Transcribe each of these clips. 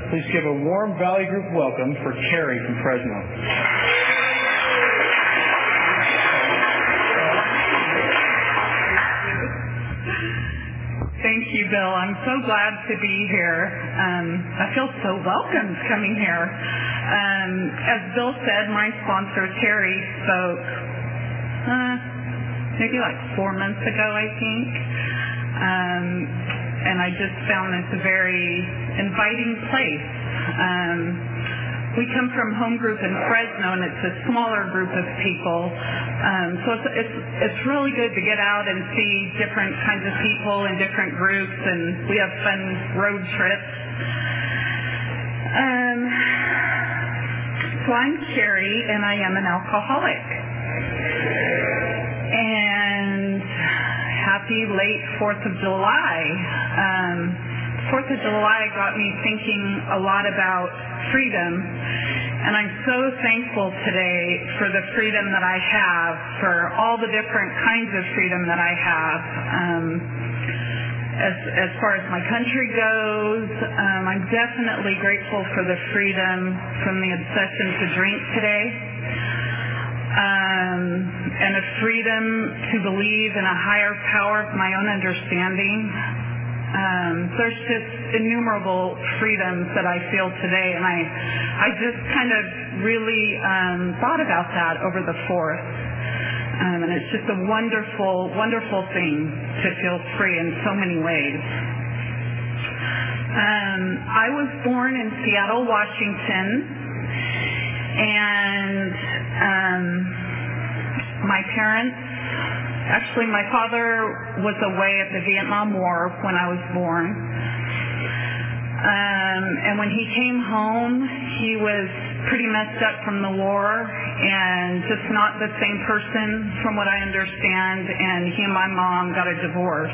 Please give a warm Valley Group welcome for Carrie from Fresno. Thank you, Bill. I'm so glad to be here. I feel so welcomed coming here. As Bill said, my sponsor, Terry, spoke maybe like 4 months ago, I think. And I just found this a very inviting place. We come from home group in Fresno, and it's a smaller group of people. So it's really good to get out and see different kinds of people in different groups, and we have fun road trips. So I'm Sherry, and I am an alcoholic. And happy late 4th of July. 4th of July got me thinking a lot about freedom, and I'm so thankful today for the freedom that I have, for all the different kinds of freedom that I have. As far as my country goes, I'm definitely grateful for the freedom from the obsession to drink today, and a freedom to believe in a higher power of my own understanding. There's just innumerable freedoms that I feel today, and I just kind of really thought about that over the 4th. And it's just a wonderful, wonderful thing to feel free in so many ways. I was born in Seattle, Washington, and my parents, actually my father was away at the Vietnam War when I was born. And when he came home, he was pretty messed up from the war and just not the same person from what I understand, and he and my mom got a divorce.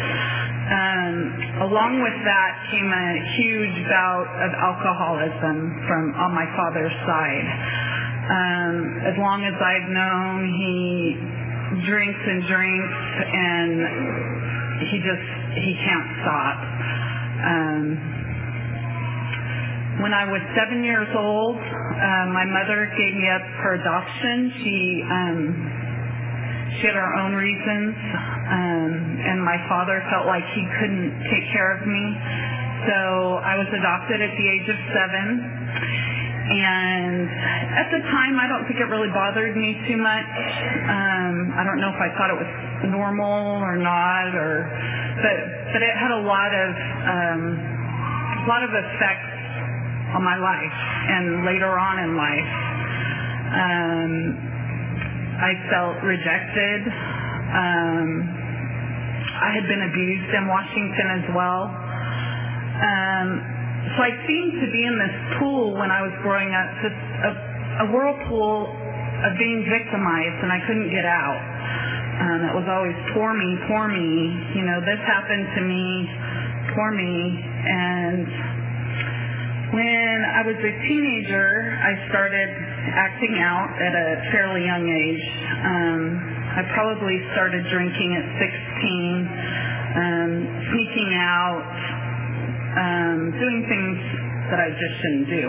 Along with that came a huge bout of alcoholism on my father's side. As long as I've known, he drinks and drinks, and he can't stop. When I was 7 years old, my mother gave me up for adoption. She had her own reasons, and my father felt like he couldn't take care of me. So I was adopted at the age of 7. And at the time, I don't think it really bothered me too much. I don't know if I thought it was normal or not, but it had a lot of effects on my life and later on in life. I felt rejected. I had been abused in Washington as well. So I seemed to be in this pool when I was growing up, just a whirlpool of being victimized, and I couldn't get out. It was always, poor me, you know, this happened to me, poor me. And when I was a teenager, I started acting out at a fairly young age. I probably started drinking at 16, sneaking out, doing things that I just shouldn't do.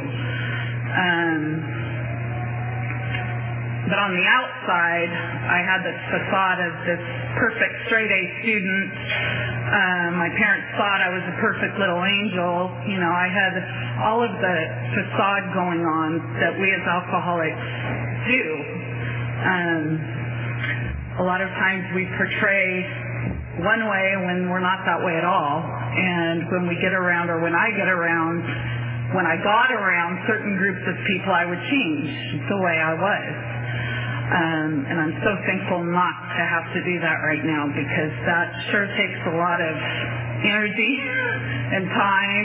But on the outside, I had this facade of this perfect straight-A student. My parents thought I was a perfect little angel. You know, I had all of the facade going on that we as alcoholics do. A lot of times we portray one way when we're not that way at all. And when we get around, or when I get around, when I got around certain groups of people, I would change the way I was. And I'm so thankful not to have to do that right now, because that sure takes a lot of energy and time.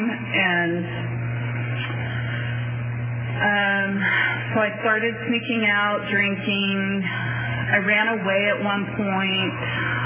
And so I started sneaking out, drinking. I ran away at one point.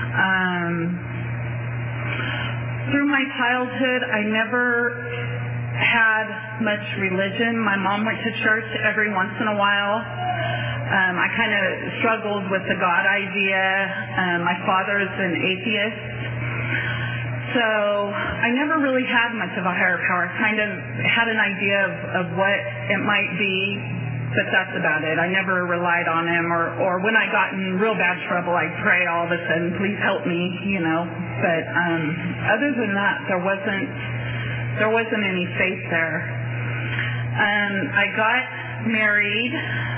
Through my childhood, I never had much religion. My mom went to church every once in a while. I kind of struggled with the God idea. My father is an atheist. So I never really had much of a higher power. Kind of had an idea of what it might be, but that's about it. I never relied on him, or when I got in real bad trouble, I'd pray all of a sudden, please help me, But other than that, there wasn't any faith there. I got married.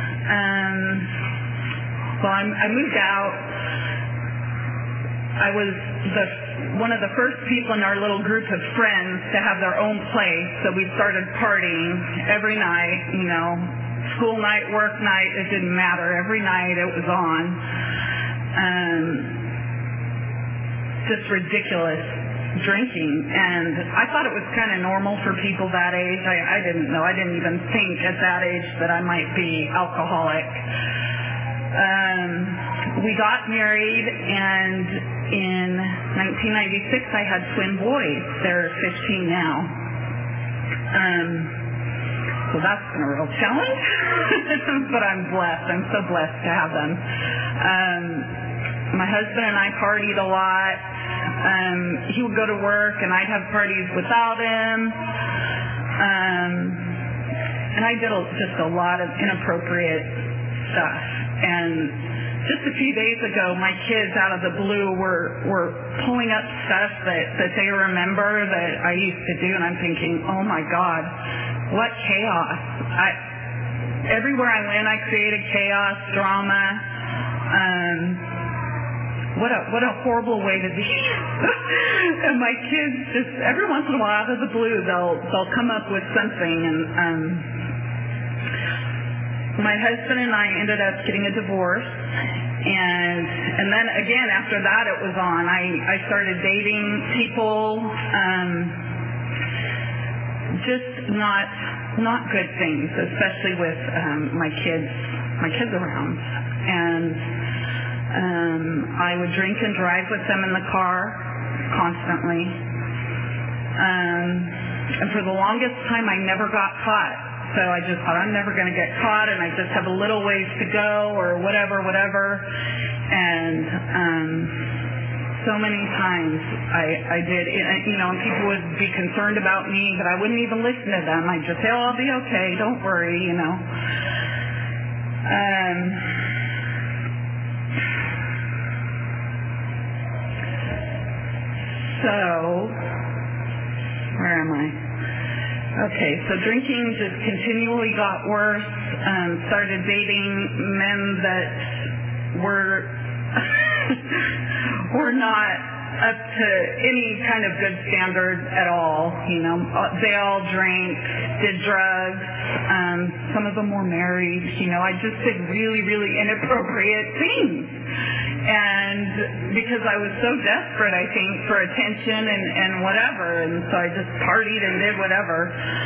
I moved out. I was one of the first people in our little group of friends to have their own place, so we started partying every night, school night, work night, it didn't matter. Every night it was on. Just ridiculous drinking, and I thought it was kind of normal for people that age. I didn't know. I didn't even think at that age that I might be alcoholic. We got married, and in 1996 I had twin boys. They're 15 now. So that's been a real challenge, but I'm blessed. I'm so blessed to have them. My husband and I partied a lot. He would go to work, and I'd have parties without him. And I did just a lot of inappropriate stuff. And just a few days ago, my kids, out of the blue, were pulling up stuff that they remember that I used to do, and I'm thinking, oh my God, what chaos. Everywhere I went, I created chaos, drama. What a horrible way to be. And my kids just, every once in a while, out of the blue, they'll come up with something. And my husband and I ended up getting a divorce. And then again, after that, it was on. I started dating people, just not good things, especially with my kids around. And I would drink and drive with them in the car constantly. And for the longest time, I never got caught. So I just thought, I'm never going to get caught, and I just have a little ways to go, or whatever. And so many times I did, and people would be concerned about me, but I wouldn't even listen to them. I'd just say, oh, I'll be okay, don't worry, So, where am I? Okay, so drinking just continually got worse. Started dating men that were not up to any kind of good standard at all. They all drank, did drugs. Some of them were married. I just did really, really inappropriate things. And because I was so desperate, I think, for attention and whatever, and so I just partied and did whatever.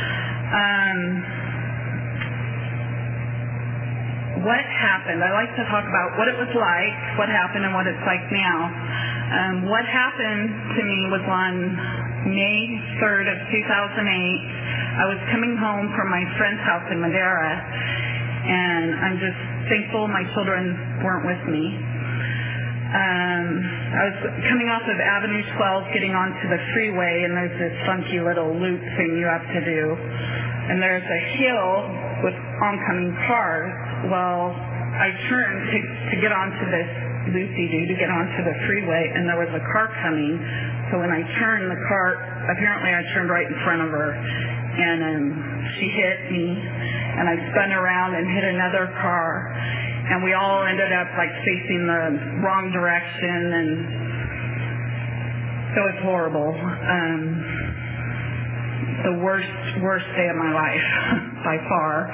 What happened? I like to talk about what it was like, what happened, and what it's like now. What happened to me was on May 3rd of 2008. I was coming home from my friend's house in Madera, and I'm just thankful my children weren't with me. I was coming off of Avenue 12, getting onto the freeway, and there's this funky little loop thing you have to do. And there's a hill with oncoming cars. Well, I turned to get onto this loopy-doo, to get onto the freeway, and there was a car coming. So when I turned, the car, apparently I turned right in front of her, and she hit me, and I spun around and hit another car. And we all ended up facing the wrong direction, and it was horrible. The worst day of my life, by far.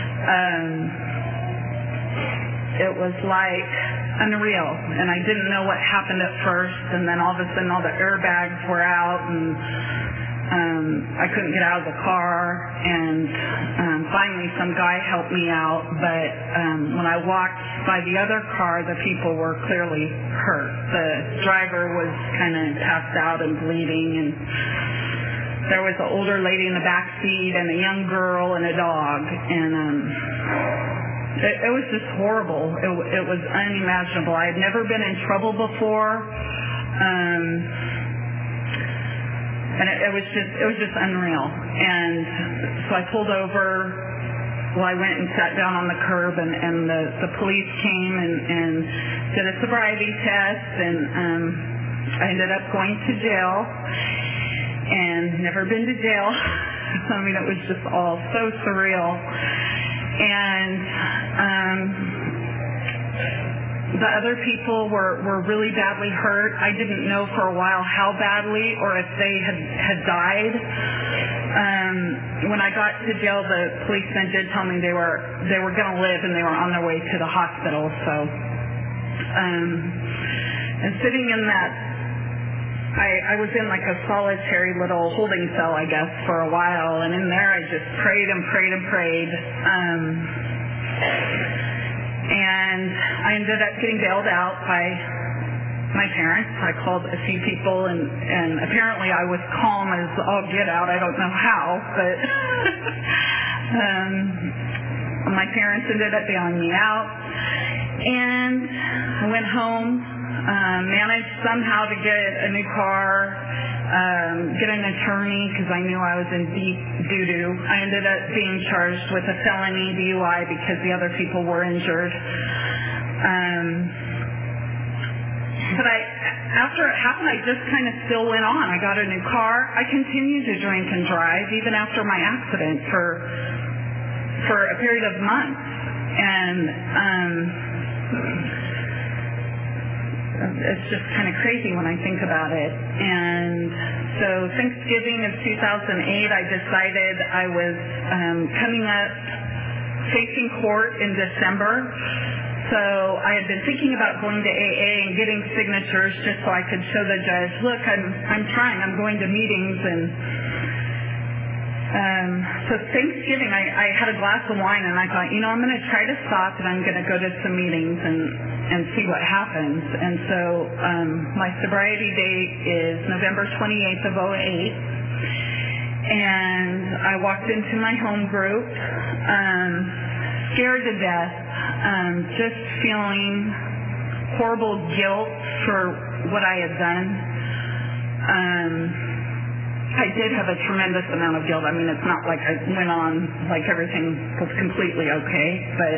It was unreal, and I didn't know what happened at first, and then all of a sudden all the airbags were out, and I couldn't get out of the car, and finally some guy helped me out, but when I walked by the other car, the people were clearly hurt. The driver was kind of passed out and bleeding, and there was an older lady in the back seat, and a young girl, and a dog, and it was just horrible. It was unimaginable. I had never been in trouble before. And it was just unreal. And so I pulled over. Well, I went and sat down on the curb, and the police came and did a sobriety test, and I ended up going to jail, and never been to jail. I mean, it was just all so surreal. And the other people were really badly hurt. I didn't know for a while how badly or if they had died. When I got to jail, the policemen did tell me they were going to live and they were on their way to the hospital. So, and sitting in that, I was in like a solitary little holding cell, I guess, for a while. And in there, I just prayed and prayed and prayed. And I ended up getting bailed out by my parents. I called a few people, and apparently I was calm as all get out. I don't know how, but my parents ended up bailing me out. And I went home, managed somehow to get a new car, get an attorney because I knew I was in deep doo-doo. I ended up being charged with a felony DUI because the other people were injured. But after it happened, I just kind of still went on. I got a new car. I continued to drink and drive even after my accident for a period of months. And it's just kind of crazy when I think about it. And so Thanksgiving of 2008, I decided I was coming up facing court in December. So I had been thinking about going to AA and getting signatures just so I could show the judge, look, I'm trying, I'm going to meetings. And so Thanksgiving, I had a glass of wine, and I thought, I'm going to try to stop, and I'm going to go to some meetings and see what happens. And so my sobriety date is November 28th of 2008. And I walked into my home group, scared to death, just feeling horrible guilt for what I had done. I did have a tremendous amount of guilt. I mean, it's not like I went on like everything was completely okay, but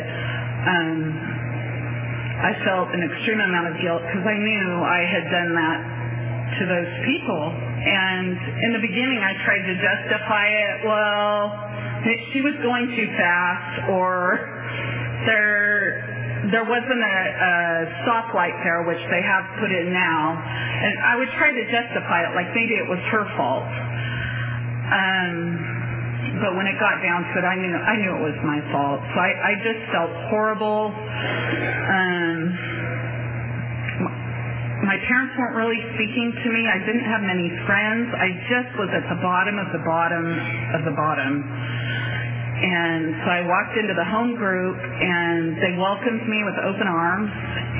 I felt an extreme amount of guilt because I knew I had done that to those people. And in the beginning, I tried to justify it. Well, she was going too fast, or there wasn't a stoplight there, which they have put in now. And I would try to justify it like maybe it was her fault. But when it got down to it, I knew it was my fault. So I just felt horrible. My parents weren't really speaking to me. I didn't have many friends. I just was at the bottom of the bottom of the bottom. And so I walked into the home group, and they welcomed me with open arms.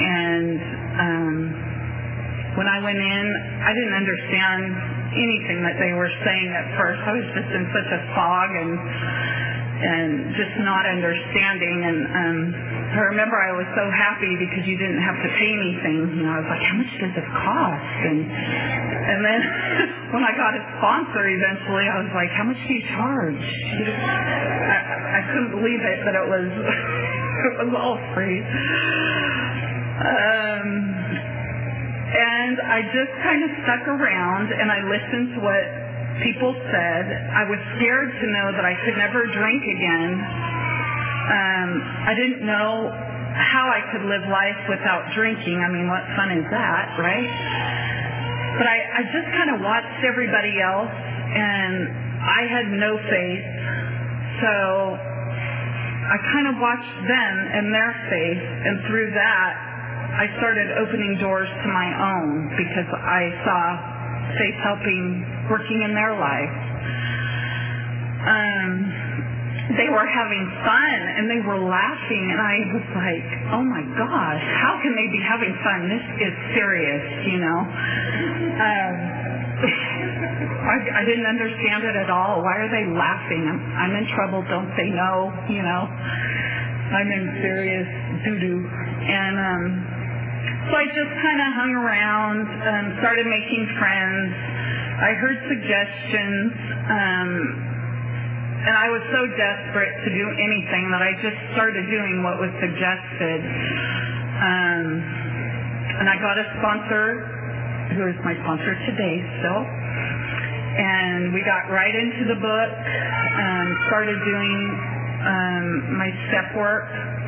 And when I went in, I didn't understand anything that they were saying at first. I was just in such a fog and just not understanding. And I remember I was so happy because you didn't have to pay anything. I was like, how much does this cost? And then when I got a sponsor eventually, I was like, how much do you charge? I couldn't believe it, but it was all free. And I just kind of stuck around, and I listened to what people said. I was scared to know that I could never drink again. I didn't know how I could live life without drinking. I mean, what fun is that, right? But I just kind of watched everybody else, and I had no faith. So I kind of watched them and their faith, and through that, I started opening doors to my own because I saw faith working in their life. They were having fun, and they were laughing, and I was like, oh my gosh, how can they be having fun? This is serious, I didn't understand it at all. Why are they laughing? I'm in trouble. Don't say no, I'm in serious doo-doo. And so I just kind of hung around and started making friends. I heard suggestions, and I was so desperate to do anything that I just started doing what was suggested. And I got a sponsor, who is my sponsor today still. And we got right into the book, started doing my step work.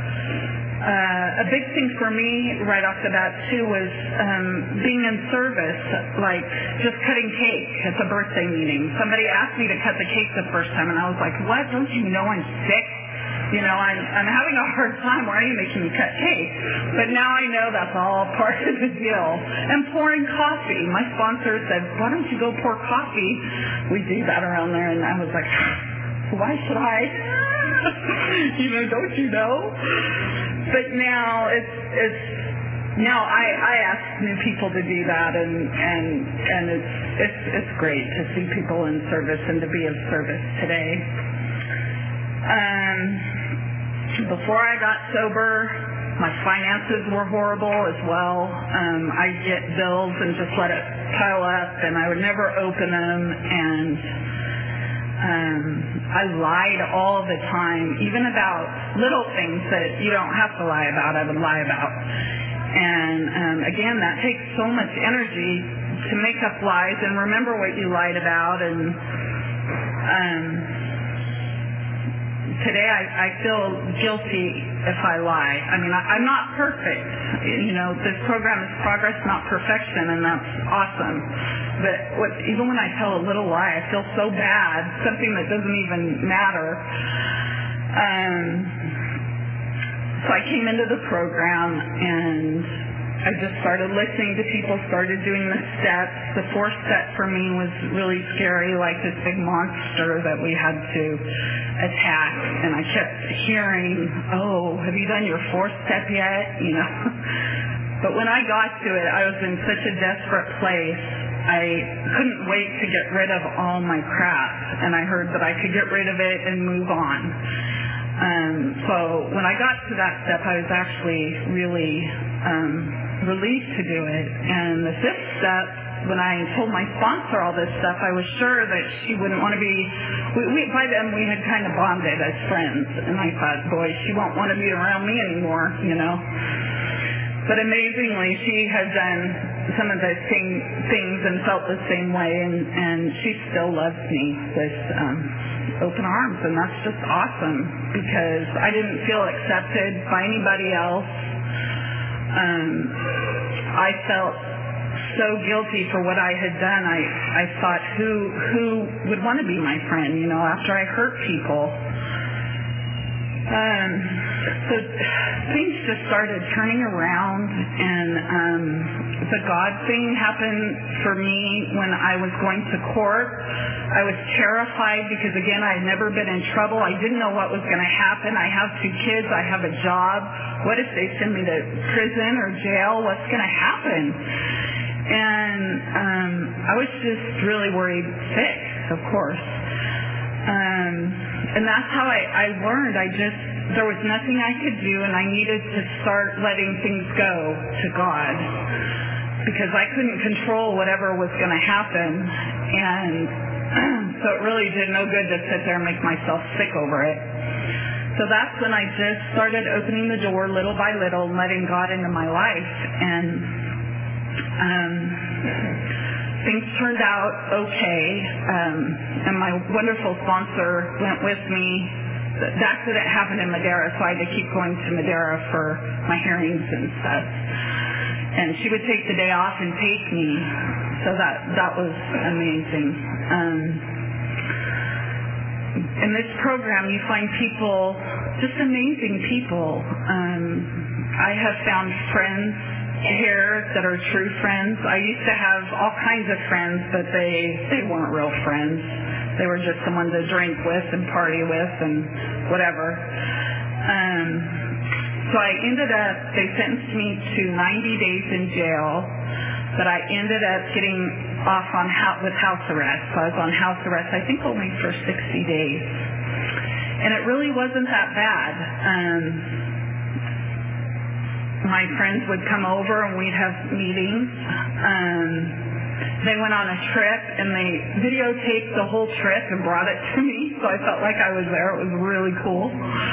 A big thing for me right off the bat too was being in service, like just cutting cake at the birthday meeting. Somebody asked me to cut the cake the first time, and I was like, what? Don't you know I'm sick? You know, I'm having a hard time. Why are you making me cut cake? But now I know that's all part of the deal. And pouring coffee. My sponsor said, why don't you go pour coffee? We do that around there. And I was like, why should I? Don't you know? But now now I ask new people to do that, and it's great to see people in service and to be of service today. Before I got sober, my finances were horrible as well. I'd get bills and just let it pile up, and I would never open them, and I lied all the time, even about little things that you don't have to lie about, I would lie about. And again, that takes so much energy to make up lies and remember what you lied about. And today I feel guilty if I lie. I mean, I'm not perfect. This program is progress, not perfection, and that's awesome. But even when I tell a little lie, I feel so bad, something that doesn't even matter. So I came into the program, and I just started listening to people, started doing the steps. The fourth step for me was really scary, like this big monster that we had to attack. And I kept hearing, oh, have you done your fourth step yet? But when I got to it, I was in such a desperate place. I couldn't wait to get rid of all my crap. And I heard that I could get rid of it and move on. So when I got to that step, I was actually really relieved to do it. And the fifth step, when I told my sponsor all this stuff, I was sure that she wouldn't want to be, by then we had kind of bonded as friends. And I thought, boy, she won't want to be around me anymore, But amazingly, she had done some of the same things and felt the same way, and she still loves me with open arms, and that's just awesome because I didn't feel accepted by anybody else. I felt so guilty for what I had done. I thought, who would want to be my friend, after I hurt people? So things just started turning around, and the God thing happened for me when I was going to court. I was terrified because, again, I had never been in trouble. I didn't know what was going to happen. I have 2 kids. I have a job. What if they send me to prison or jail? What's going to happen? And I was just really worried sick, of course. And that's how I learned. There was nothing I could do, and I needed to start letting things go to God because I couldn't control whatever was going to happen. And so it really did no good to sit there and make myself sick over it. So that's when I just started opening the door little by little and letting God into my life. And things turned out okay. And my wonderful sponsor went with me. The accident happened in Madera, so I had to keep going to Madera for my hearings and stuff. And she would take the day off and take me. So that was amazing. In this program, you find people, just amazing people. I have found friends here that are true friends. I used to have all kinds of friends, but they weren't real friends. They were just someone to drink with and party with and whatever. So I ended up, they sentenced me to 90 days in jail, but I ended up getting off with house arrest. So I was on house arrest, I think only for 60 days. And it really wasn't that bad. My friends would come over and we'd have meetings. They went on a trip, and they videotaped the whole trip and brought it to me, so I felt like I was there. It was really cool.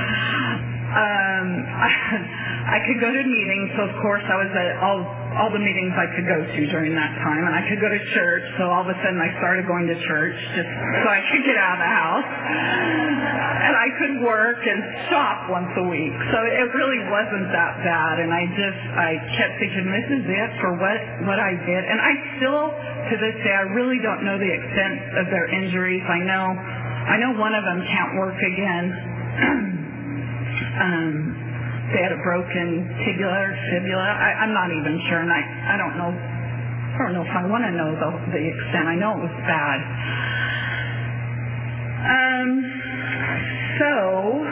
I could go to meetings, so of course I was at all the meetings I could go to during that time, and I could go to church, so all of a sudden I started going to church just so I could get out of the house. And I could work and shop once a week, so it really wasn't that bad, and I kept thinking, this is it for what I did. And I still, to this day, I really don't know the extent of their injuries. I know one of them can't work again. They had a broken tibia or fibula. I'm not even sure, and I don't know if I want to know the extent. I know it was bad. So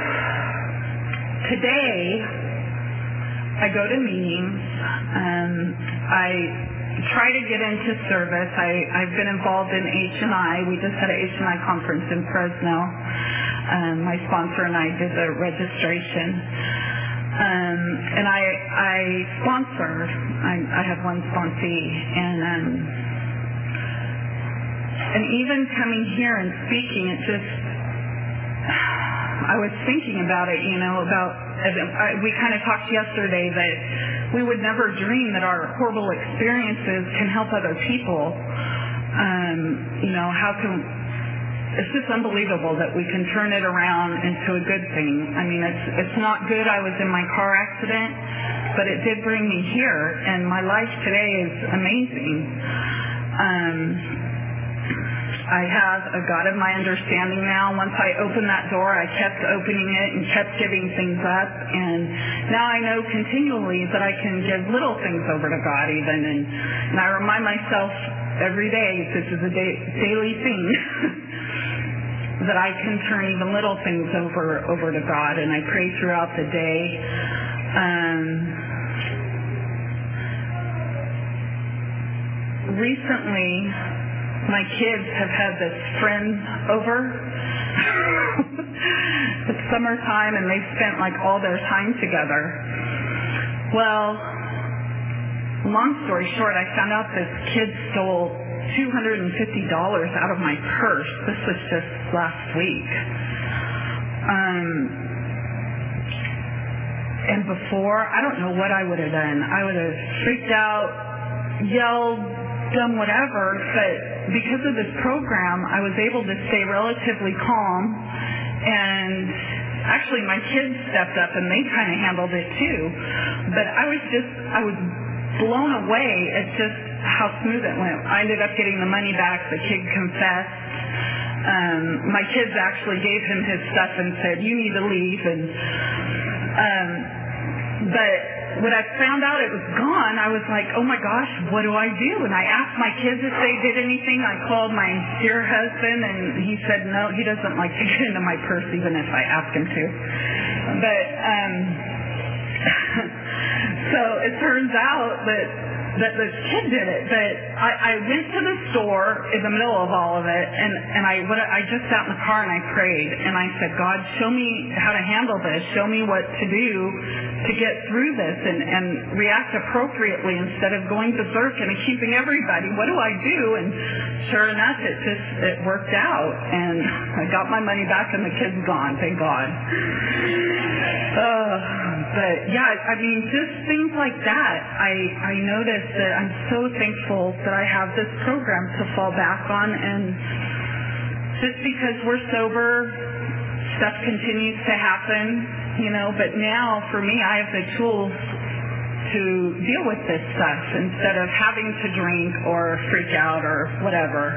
today I go to meetings. I try to get into service. I've been involved in H&I. We just had an H&I conference in Fresno. My sponsor and I did the registration. And I sponsor. I have one sponsee, and even coming here and speaking, it just, I was thinking about it, we kind of talked yesterday that we would never dream that our horrible experiences can help other people. It's just unbelievable that we can turn it around into a good thing. I mean, it's not good I was in my car accident, but it did bring me here, and my life today is amazing. I have a God of my understanding now. Once I opened that door, I kept opening it and kept giving things up, and now I know continually that I can give little things over to God even, and I remind myself every day this is a daily thing. That I can turn even little things over to God, and I pray throughout the day. Recently, my kids have had this friend over. It's summertime, and they've spent like all their time together. Well, long story short, I found out this kid stole $250 out of my purse. This was just last week. And before, I don't know what I would have done. I would have freaked out, yelled, done whatever, but because of this program, I was able to stay relatively calm, and actually my kids stepped up and they kind of handled it too. But I was blown away at just how smooth it went. I ended up getting the money back. The kid confessed. My kids actually gave him his stuff and said, you need to leave. But when I found out it was gone, I was like, oh my gosh, what do I do? And I asked my kids if they did anything. I called my dear husband, and he said no, he doesn't like to get into my purse even if I ask him to. But so it turns out that the kid did it. But I went to the store in the middle of all of it, and I just sat in the car and I prayed, and I said, God, show me how to handle this. Show me what to do to get through this and react appropriately instead of going berserk and accusing everybody. What do I do? And sure enough, it worked out, and I got my money back and the kid's gone. Thank God. But yeah, I mean, just things like that. I noticed that I'm so thankful that I have this program to fall back on, and just because we're sober, stuff continues to happen, but now for me, I have the tools to deal with this stuff instead of having to drink or freak out or whatever.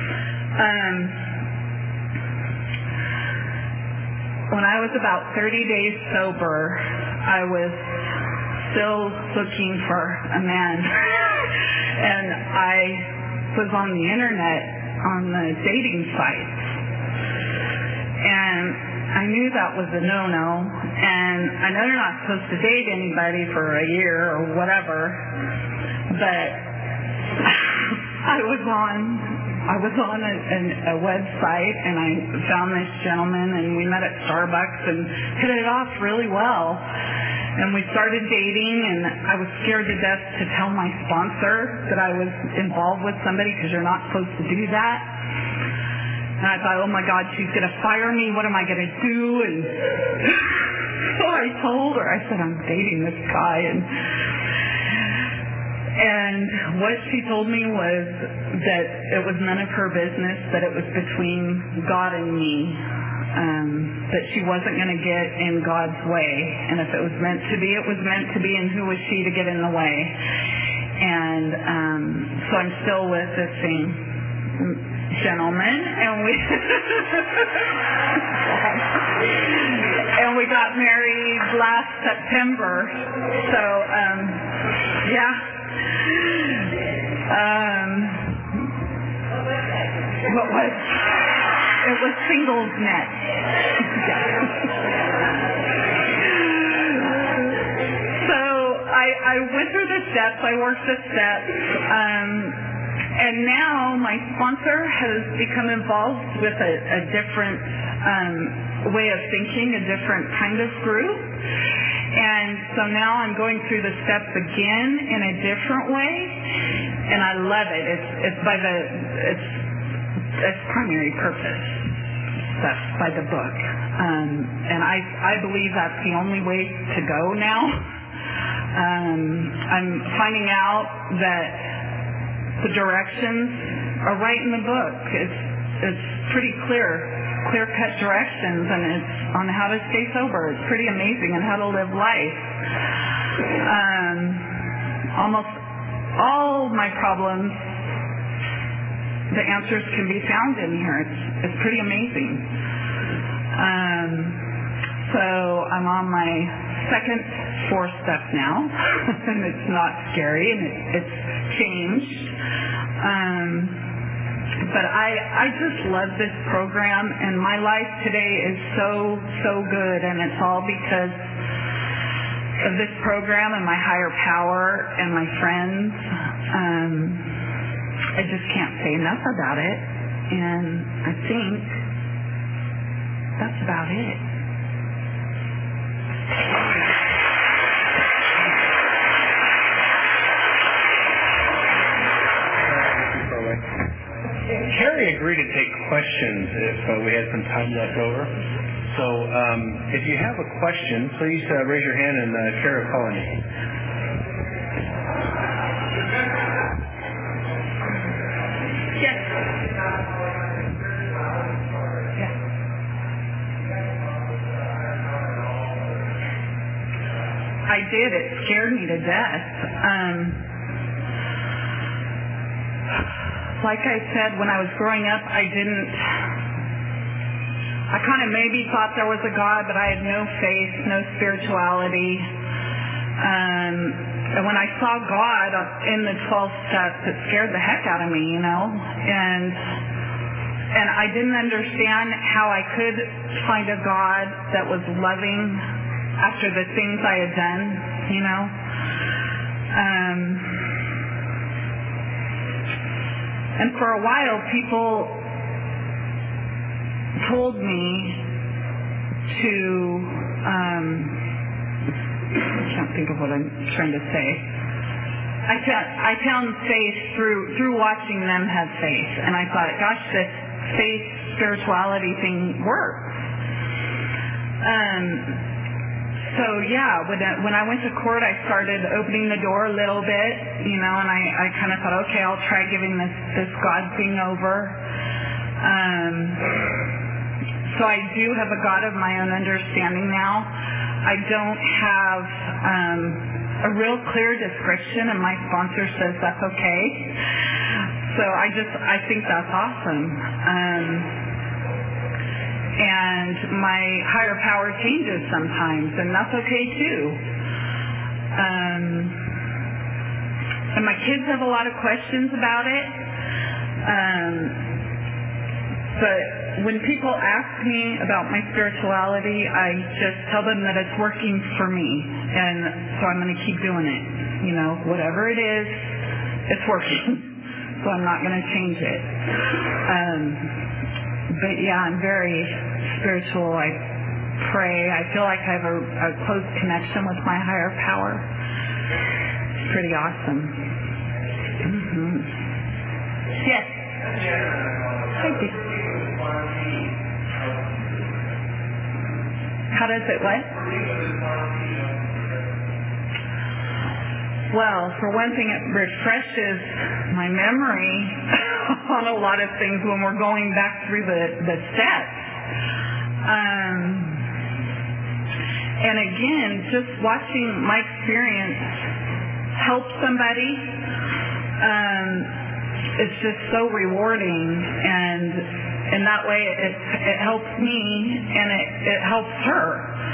When I was about 30 days sober, I was still looking for a man. And I was on the internet on the dating sites. And I knew that was a no-no. And I know you're not supposed to date anybody for a year or whatever. But I was on I was on a website, and I found this gentleman, and we met at Starbucks and hit it off really well. And we started dating, and I was scared to death to tell my sponsor that I was involved with somebody, because you're not supposed to do that. And I thought, oh my God, she's going to fire me. What am I going to do? And so I told her, I said, I'm dating this guy. And what she told me was that it was none of her business, that it was between God and me, that she wasn't going to get in God's way. And if it was meant to be, it was meant to be, and who was she to get in the way? And so I'm still with this same gentleman, and we got married last September. So, yeah. What was it? Was singles net. So I went through the steps. I worked the steps. And now my sponsor has become involved with a different way of thinking, a different kind of group. And so now I'm going through the steps again in a different way, and I love it. It's primary purpose. That's by the book. And I believe that's the only way to go now. I'm finding out that the directions are right in the book. It's pretty clear-cut directions, and it's on how to stay sober. It's pretty amazing, and how to live life. Almost all my problems, the answers can be found in here. It's pretty amazing. So I'm on my fourth step now, and it's not scary, and it's changed. But I just love this program, and my life today is so good, and it's all because of this program and my higher power and my friends. I just can't say enough about it, and I think that's about it. Carrie agreed to take questions if we had some time left over. So if you have a question, please raise your hand, and Carrie will call on you. Yes. I did. It scared me to death. Like I said, when I was growing up, I kind of maybe thought there was a God, but I had no faith, no spirituality. And when I saw God in the 12 steps, it scared the heck out of me, you know. And I didn't understand how I could find a God that was loving after the things I had done, you know. And for a while, people told me to, I can't think of what I'm trying to say. I found faith through watching them have faith. And I thought, gosh, this faith spirituality thing works. So yeah, when I went to court, I started opening the door a little bit, you know, and I kind of thought, okay, I'll try giving this God thing over. So I do have a God of my own understanding now. I don't have a real clear description, and my sponsor says that's okay. So I think that's awesome. And my higher power changes sometimes, and that's okay too. And my kids have a lot of questions about it. But when people ask me about my spirituality, I just tell them that it's working for me, and so I'm going to keep doing it. You know, whatever it is, it's working. so I'm not going to change it. But yeah, I'm very spiritual. I pray. I feel like I have a close connection with my higher power. It's pretty awesome. Mm-hmm. Yes. Thank you. How does it what? Well, for one thing, it refreshes my memory on a lot of things when we're going back through the steps. And again, just watching my experience help somebody, it's just so rewarding, and that way it helps me and it helps her.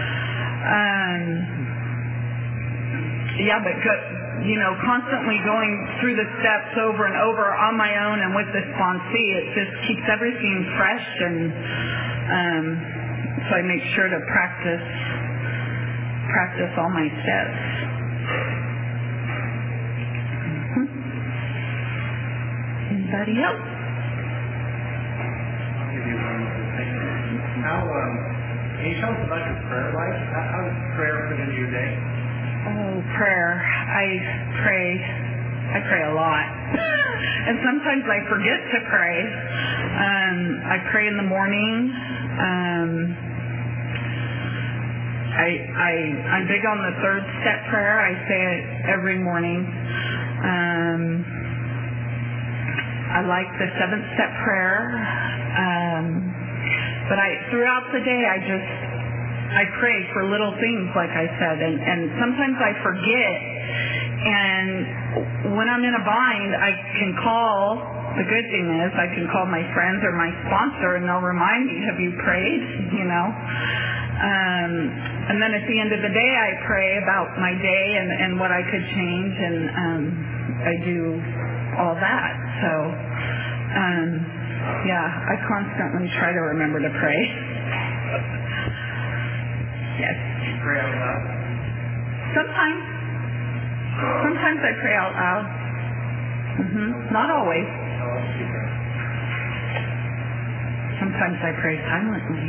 But constantly going through the steps over and over on my own and with the sponsee, it just keeps everything fresh, and so I make sure to practice all my steps. Anybody else? Can you tell us about your prayer life? How does prayer fit into your day? Oh, prayer. I pray a lot. And sometimes I forget to pray. I pray in the morning. I'm big on the third step prayer. I say it every morning. I like the seventh step prayer. But throughout the day, I pray for little things, like I said, and sometimes I forget. And when I'm in a bind, I can call. The good thing is I can call my friends or my sponsor, and they'll remind me, have you prayed? And then at the end of the day, I pray about my day and what I could change, and I do all that. So, I constantly try to remember to pray. Yes. You pray out loud? Sometimes I pray out loud. Not always. Sometimes I pray silently.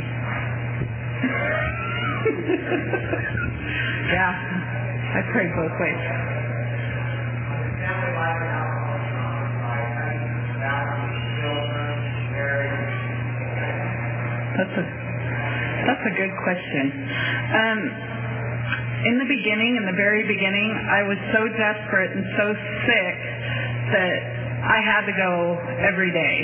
I pray both ways. That's a good question. In the very beginning, I was so desperate and so sick that I had to go every day.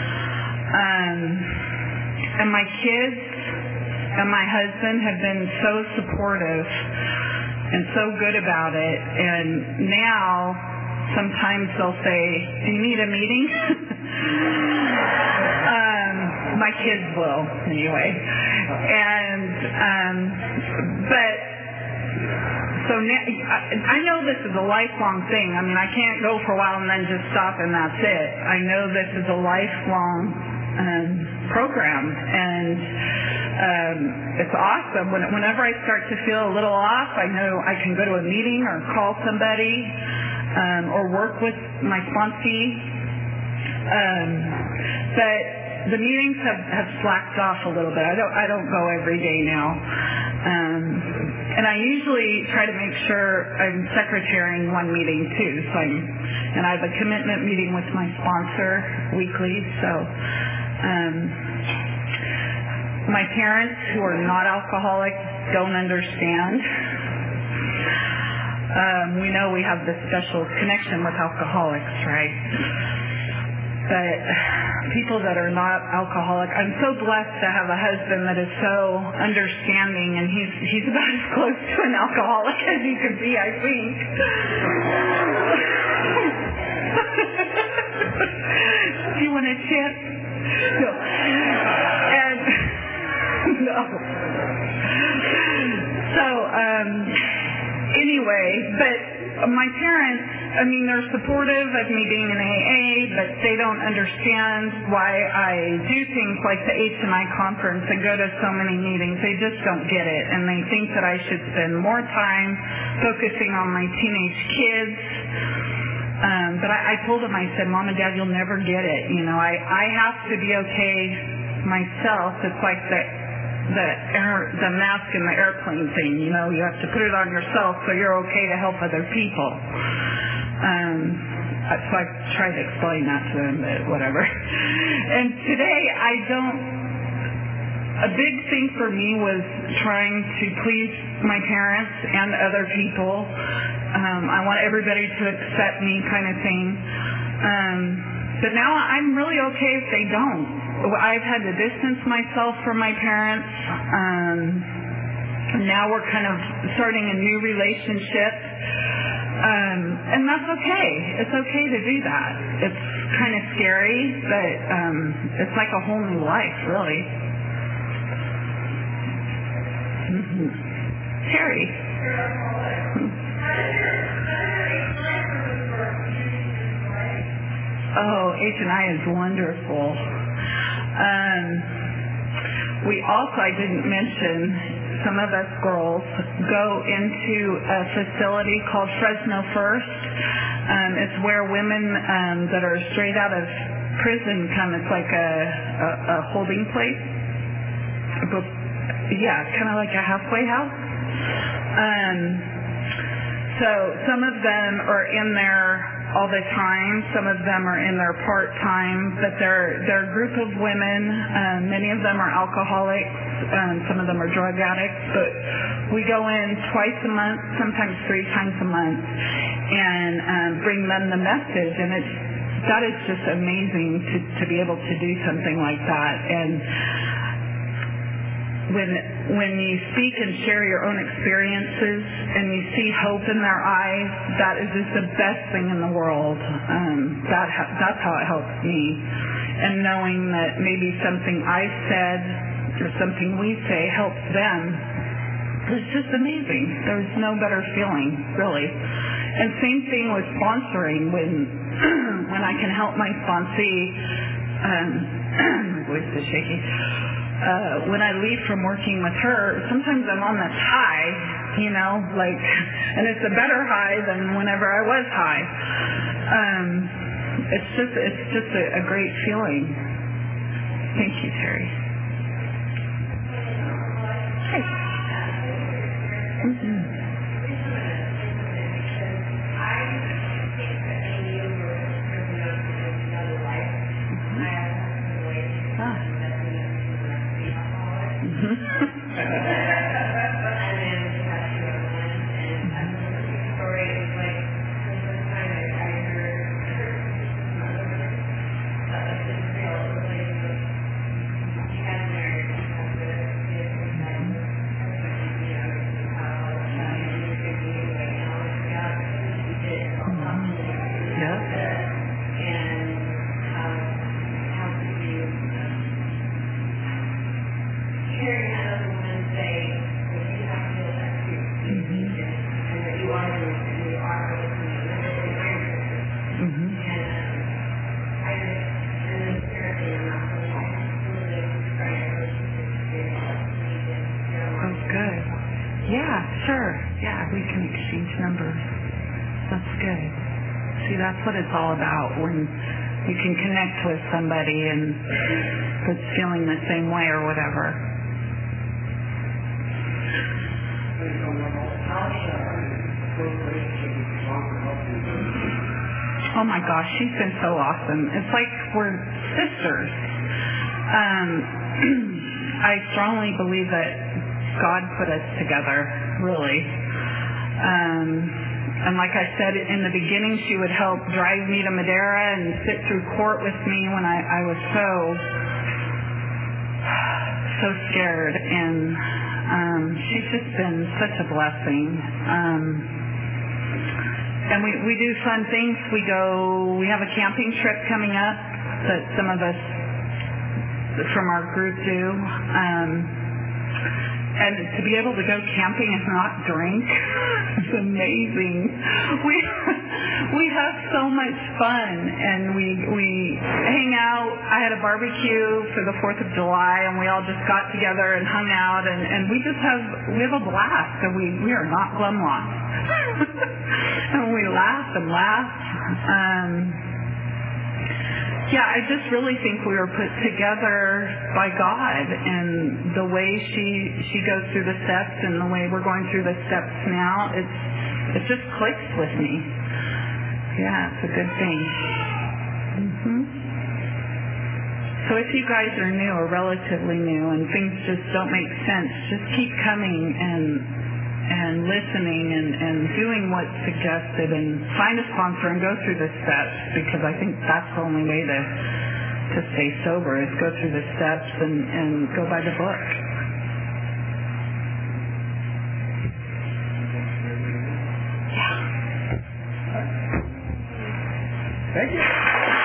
And my kids and my husband have been so supportive and so good about it. And now, sometimes they'll say, do you need a meeting? My kids will, anyway. So now, I know this is a lifelong thing. I mean, I can't go for a while and then just stop and that's it. I know this is a lifelong program, and it's awesome. Whenever I start to feel a little off, I know I can go to a meeting or call somebody or work with my sponsee. But the meetings have slacked off a little bit. I don't go every day now. And I usually try to make sure I'm secretarying one meeting too. And I have a commitment meeting with my sponsor weekly. So my parents, who are not alcoholic, don't understand. We know we have this special connection with alcoholics, right? But people that are not alcoholic, I'm so blessed to have a husband that is so understanding, and he's about as close to an alcoholic as he could be, I think. Do you want a chip? No. No. So, anyway, but my parents, I mean, they're supportive of me being in AA, but they don't understand why I do things like the HMI conference and go to so many meetings. They just don't get it, and they think that I should spend more time focusing on my teenage kids But I told him, I said, Mom and Dad, you'll never get it. You know, I have to be okay myself. It's like the mask in the airplane thing. You know, you have to put it on yourself so you're okay to help other people. So I tried to explain that to him, but whatever. And today, a big thing for me was trying to please my parents and other people. I want everybody to accept me, kind of thing. But now I'm really okay if they don't. I've had to distance myself from my parents. Now we're kind of starting a new relationship. And that's okay. It's okay to do that. It's kind of scary, but it's like a whole new life, really. Terry. Oh, H&I is wonderful. We also, I didn't mention, some of us girls go into a facility called Fresno First. It's where women that are straight out of prison come. It's like a holding place. Yeah, kind of like a halfway house. So some of them are in there all the time. Some of them are in there part-time, but they're a group of women. Many of them are alcoholics. Some of them are drug addicts. But we go in twice a month, sometimes 3 times a month, and bring them the message. And that is just amazing to be able to do something like that. And when you speak and share your own experiences and you see hope in their eyes, that is just the best thing in the world. That's how it helps me. And knowing that maybe something I said or something we say helps them, it's just amazing. There's no better feeling, really. And same thing with sponsoring. When I can help my sponsee, my voice is shaky. When I leave from working with her, sometimes I'm on this high, you know, and it's a better high than whenever I was high. It's just a great feeling. Thank you, Terry. Hi. Mm-hmm. That's what it's all about, when you can connect with somebody and that's feeling the same way or whatever. Oh my gosh, she's been so awesome. It's like we're sisters. I strongly believe that God put us together, really. And like I said in the beginning, she would help drive me to Madera and sit through court with me when I was so scared. And she's just been such a blessing. And we do fun things. We have a camping trip coming up that some of us from our group do. And to be able to go camping and not drink is amazing. We have so much fun, and we hang out. I had a barbecue for the 4th of July, and we all just got together and hung out, and we have a blast. And we are not glumlots. And we laugh and laugh. Yeah, I just really think we were put together by God, and the way she goes through the steps and the way we're going through the steps now, it just clicks with me. Yeah, it's a good thing. So if you guys are new or relatively new and things just don't make sense, just keep coming and listening and doing what's suggested, and find a sponsor and go through the steps, because I think that's the only way to stay sober, is go through the steps and go by the book. Thank you.